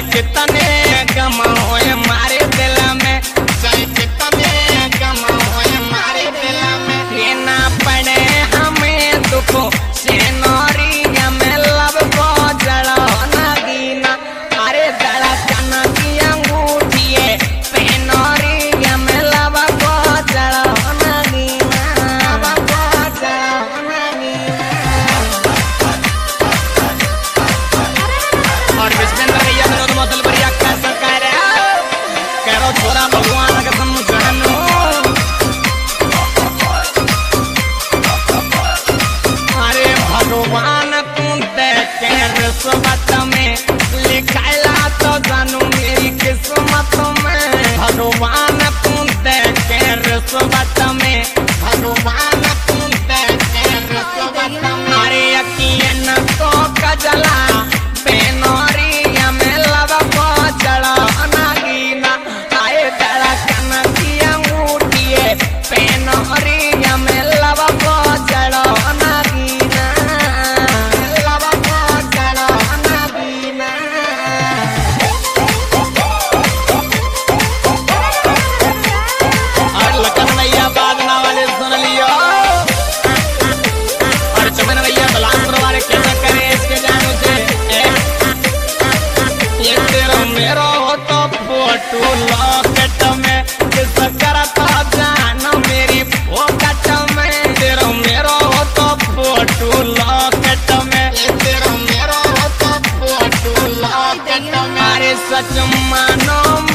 कितने गम होए मारे दिल में, चाहे कितने गम होए मारे दिल में, ये ना पड़े हमें दुख से नौरिया में लब को जड़ा नगीना, अरे जड़ा चना की अंगूठी है पेनौरिया में लब को जड़ा नगीना, लब को जड़ा नगीना। और विश्वेंद्र भैया विनोद मौतल भैया कैसा कह रहे करो छोरा भगवान का समझानो, अरे भगवान तू देखे रिश्वत में लिखाला तो जानू मेरी किस्मत में, भगवान तू देखे रिश्वत में, भगवान तू देखे रिश्वत में, अरे यकीन तो कजला पेनौरिया में लब को जड़ा नगीना, आए जड़ा कनकी अंगूठी है पेनौरिया में लब को जड़ा नगीना, लब को जड़ा नगीना। और लखन भैया बाजना वाले सुन लियो, और चमन भैया बलासपुर वाले कैसा करे इसके जानू से, ये तेरा मेरा हो तो फोटो लॉकेट में, किस करता जाना मेरी फोकट में, तेरा मेरा हो तो फोटो लॉकेट में, ये तेरा मेरा हो तो फोटो लॉकेट में, अरे सच मानो